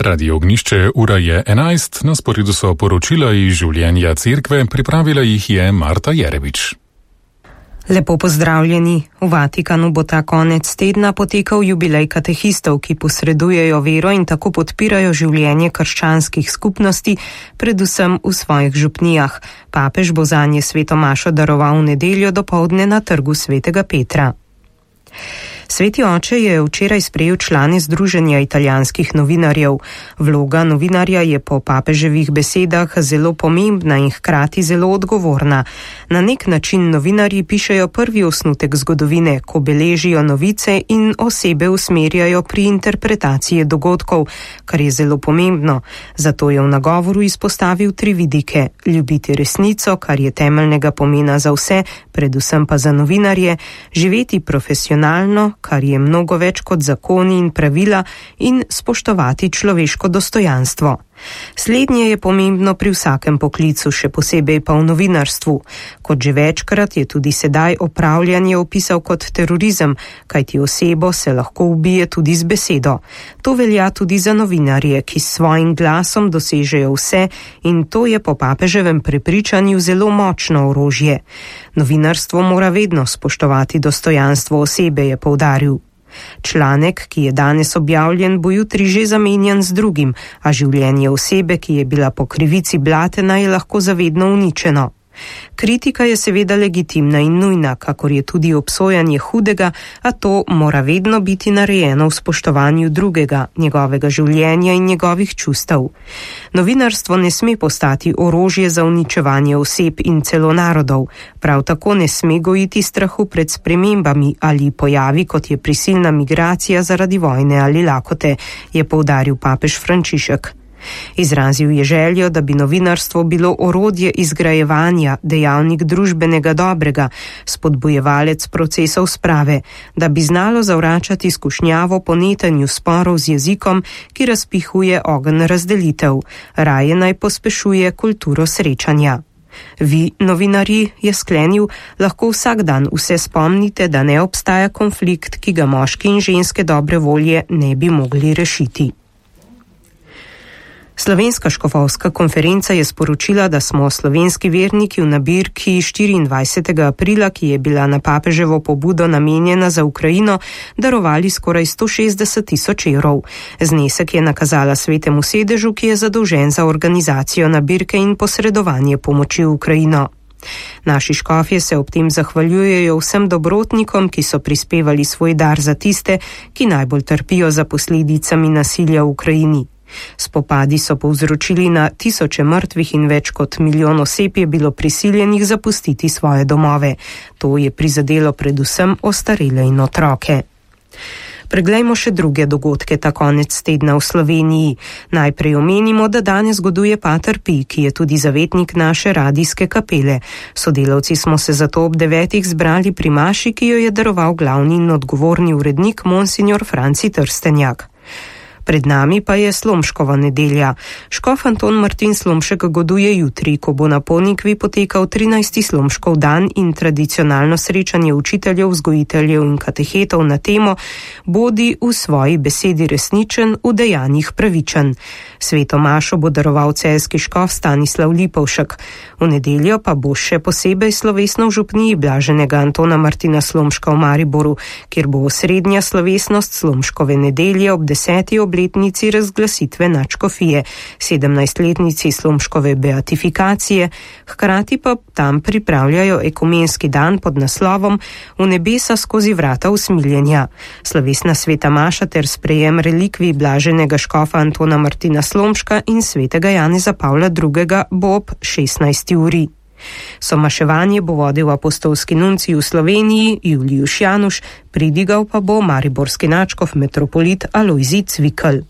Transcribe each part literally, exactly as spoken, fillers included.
Radio Ognišče, ura je enajst, na sporedu so poročila iz življenja cerkve, pripravila jih je Marta Jerevič. Lepo pozdravljeni. V Vatikanu bo ta konec tedna potekal jubilej katehistov, ki posredujejo vero in tako podpirajo življenje krščanskih skupnosti, predvsem v svojih župnijah. Papež bo zanje sveto mašo daroval v nedeljo dopoldne na trgu svetega Petra. Sveti oče je včeraj sprejel člane Združenja italijanskih novinarjev. Vloga novinarja je po papeževih besedah zelo pomembna in hkrati zelo odgovorna. Na nek način novinarji pišejo prvi osnutek zgodovine, ko beležijo novice in osebe usmerjajo pri interpretaciji dogodkov, kar je zelo pomembno. Zato je v nagovoru izpostavil tri vidike: ljubiti resnico, kar je temeljnega pomena za vse, predvsem pa za novinarje, živeti profesionalno, kar je mnogo več kot zakoni in pravila, in spoštovati človeško dostojanstvo. Slednje je pomembno pri vsakem poklicu, še posebej pa v novinarstvu. Kot že večkrat je tudi sedaj opravljanje opisal kot terorizem, kajti osebo se lahko ubije tudi z besedo. To velja tudi za novinarje, ki s svojim glasom dosežejo vse, in to je po papeževem prepričanju zelo močno orožje. Novinarstvo mora vedno spoštovati dostojanstvo osebe, je poudaril. Članek, ki je danes objavljen, bo jutri že zamenjan z drugim, a življenje osebe, ki je bila po krivici blatena, je lahko zavedno uničeno. Kritika je seveda legitimna in nujna, kakor je tudi obsojanje hudega, a to mora vedno biti narejeno v spoštovanju drugega, njegovega življenja in njegovih čustev. Novinarstvo ne sme postati orožje za uničevanje oseb in celo narodov, prav tako ne sme gojiti strahu pred spremembami ali pojavi, kot je prisilna migracija zaradi vojne ali lakote, je poudaril papež Frančišek. Izrazil je željo, da bi novinarstvo bilo orodje izgrajevanja, dejavnik družbenega dobrega, spodbujevalec procesov sprave, da bi znalo zavračati skušnjavo po netenju sporov z jezikom, ki razpihuje ogenj razdelitev, raje naj pospešuje kulturo srečanja. Vi, novinarji, je sklenil, lahko vsak dan vse spomnite, da ne obstaja konflikt, ki ga moški in ženske dobre volje ne bi mogli rešiti. Slovenska škofovska konferenca je sporočila, da smo slovenski verniki v nabirki štiriindvajsetega aprila, ki je bila na papeževo pobudo namenjena za Ukrajino, darovali skoraj sto šestdeset tisoč evrov. Znesek je nakazala Svetemu sedežu, ki je zadolžen za organizacijo nabirke in posredovanje pomoči v Ukrajino. Naši škofje se ob tem zahvaljujejo vsem dobrotnikom, ki so prispevali svoj dar za tiste, ki najbolj trpijo za posledicami nasilja v Ukrajini. Spopadi so povzročili na tisoče mrtvih in več kot milijon oseb je bilo prisiljenih zapustiti svoje domove. To je prizadelo predvsem ostarele in otroke. Preglejmo še druge dogodke ta konec tedna v Sloveniji. Najprej omenimo, da danes goduje pater Pij, ki je tudi zavetnik naše radijske kapele. Sodelavci smo se zato ob devetih zbrali pri maši, ki jo je daroval glavni in odgovorni urednik monsinjor Franci Trstenjak. Pred nami pa je Slomškova nedelja. Škof Anton Martin Slomšek goduje jutri, ko bo na Ponikvi potekal trinajsti Slomškov dan in tradicionalno srečanje učiteljev, vzgojiteljev in katehetov na temo Bodi v svoji besedi resničen, v dejanjih pravičen. Sveto mašo bo daroval celjski škof Stanislav Lipovšek. V nedeljo pa bo še posebej slovesno v župniji blaženega Antona Martina Slomška v Mariboru, kjer bo osrednja slovesnost Slomškove nedelje ob deseti obletnici razglasitve nadškofije, sedemnajstletnici Slomškove beatifikacije, hkrati pa tam pripravljajo ekumenski dan pod naslovom V nebesa skozi vrata usmiljenja. Slovesna sveta maša ter sprejem relikvij blaženega škofa Antona Martina Slomška in svetega Janeza Pavla drugega bo ob šestnajsti uri. Somaševanje bo vodil apostolski nuncij v Sloveniji Julijuš Januš, pridigal pa bo mariborski nadškof metropolit Alojzij Cvikl.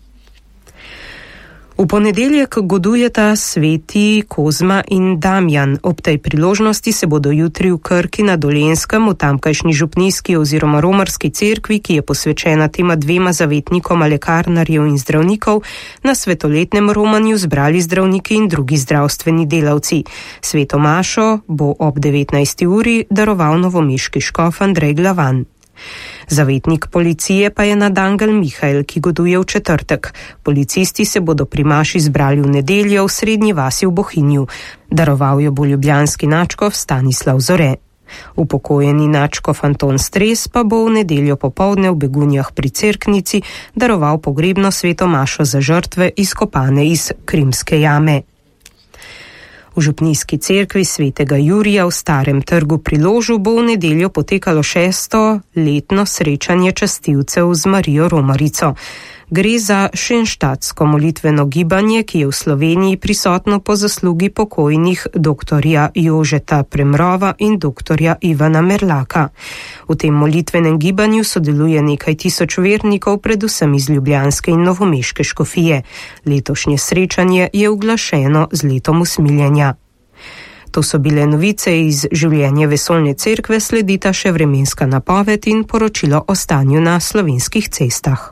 V ponedeljek godujeta sveti Kozma in Damjan. Ob tej priložnosti se bodo jutri v Krki na Dolenjskem v tamkajšnji župnijski oziroma romarski cerkvi, ki je posvečena tema dvema zavetnikoma lekarnarjev in zdravnikov, na svetoletnem romanju zbrali zdravniki in drugi zdravstveni delavci. Sveto mašo bo ob devetnajsti uri daroval novomeški škof Andrej Glavan. Zavetnik policije pa je nadangel Mihael, ki goduje v četrtek. Policisti se bodo pri maši zbrali v nedeljo v Srednji vasi v Bohinju. Daroval jo bo ljubljanski nadškof Stanislav Zore. Upokojeni nadškof Anton Stres pa bo v nedeljo popoldne v Begunjah pri Cerknici daroval pogrebno sveto mašo za žrtve izkopane iz Krimske jame. V župnijski cerkvi svetega Jurija v Starem trgu pri Ložu bo v nedeljo potekalo šesto letno srečanje častilcev z Marijo Romarico. Gre za šenštatsko molitveno gibanje, ki je v Sloveniji prisotno po zaslugi pokojnih doktorja Jožeta Premrova in doktorja Ivana Merlaka. V tem molitvenem gibanju sodeluje nekaj tisoč vernikov, predvsem iz ljubljanske in novomeške škofije. Letošnje srečanje je uglašeno z letom usmiljenja. To so bile novice iz življenja vesoljne cerkve, sledita še vremenska napoved in poročilo o stanju na slovenskih cestah.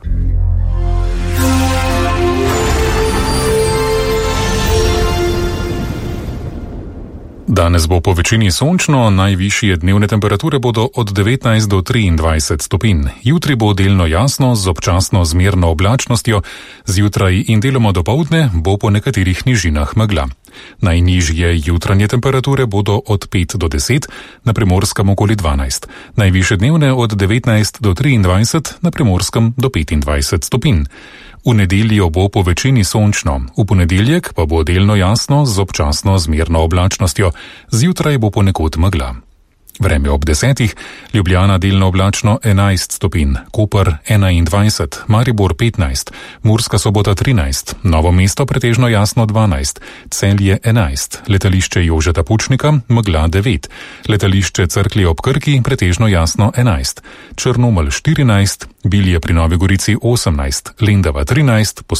Danes bo po večini sončno, najvišje dnevne temperature bodo od devetnajst do triindvajset stopinj. Jutri bo delno jasno z občasno zmerno oblačnostjo, zjutraj in deloma dopoldne bo po nekaterih nižinah megla. Najnižje jutranje temperature bodo od pet do deset, na Primorskem okoli dvanajst. Najvišje dnevne od devetnajst do triindvajset, na Primorskem do petindvajset stopinj. V nedeljo bo po večini sončno, v ponedeljek pa bo delno jasno z občasno zmerno oblačnostjo, zjutraj bo ponekod megla. Vreme ob desetih, Ljubljana delno oblačno enajst stopinj, Koper enaindvajset, Maribor petnajst, Murska Sobota trinajst, Novo mesto pretežno jasno dvanajst, Celje enajst, letališče Jožeta Pučnika megla devet, letališče Cerklje ob Krki pretežno jasno enajst, Črnomelj štirinajst, Bilje pri Novi Gorici osemnajst, Lendava trinajst,